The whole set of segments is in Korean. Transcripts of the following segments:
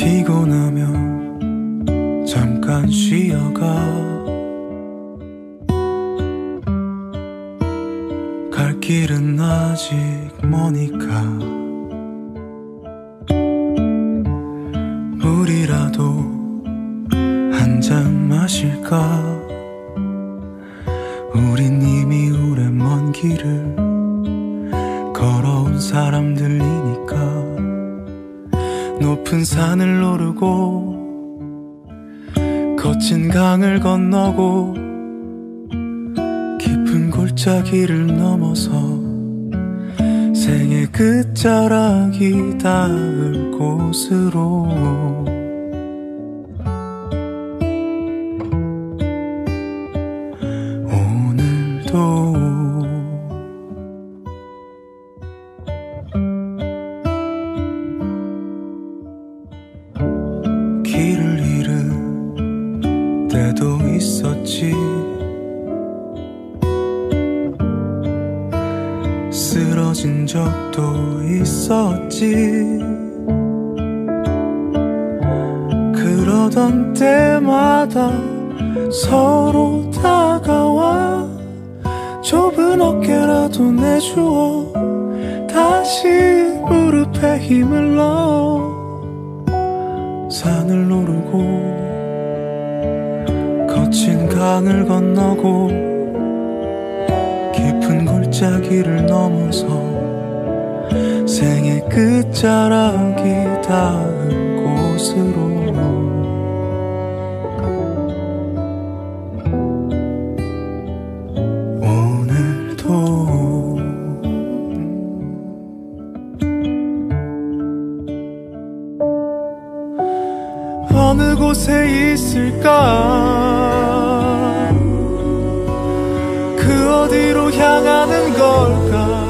피곤하면 잠깐 쉬어가. 갈 길은 아직 머니까 물이라도 한 잔 마실까. 우린 이미 오랜 먼 길을 걸어온 사람들이니까. 높은 산을 오르고 거친 강을 건너고 깊은 골짜기를 넘어서 생의 끝자락이 닿을 곳으로 오늘도 길을 잃은 때도 있었지. 쓰러진 적도 있었지. 그러던 때마다 서로 다가와 좁은 어깨라도 내주어 다시 무릎에 힘을 넣어 산을 오르고 거친 강을 건너고 깊은 골짜기를 넘어서 생의 끝자락이 닿은 곳으로 오늘도 어느 곳에 있을까. 그 어디로 향하는 걸까.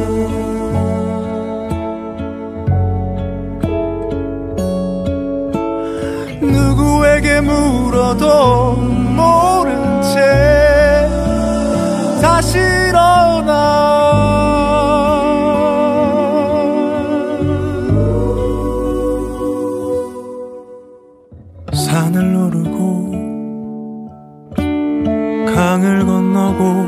누구에게 물어도 모른 채 다시 일어나. 산을 오르고 강을 건너고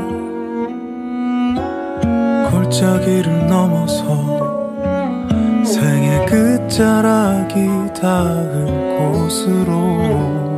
골짜기를 넘어서 생의 끝자락이 닿은 곳으로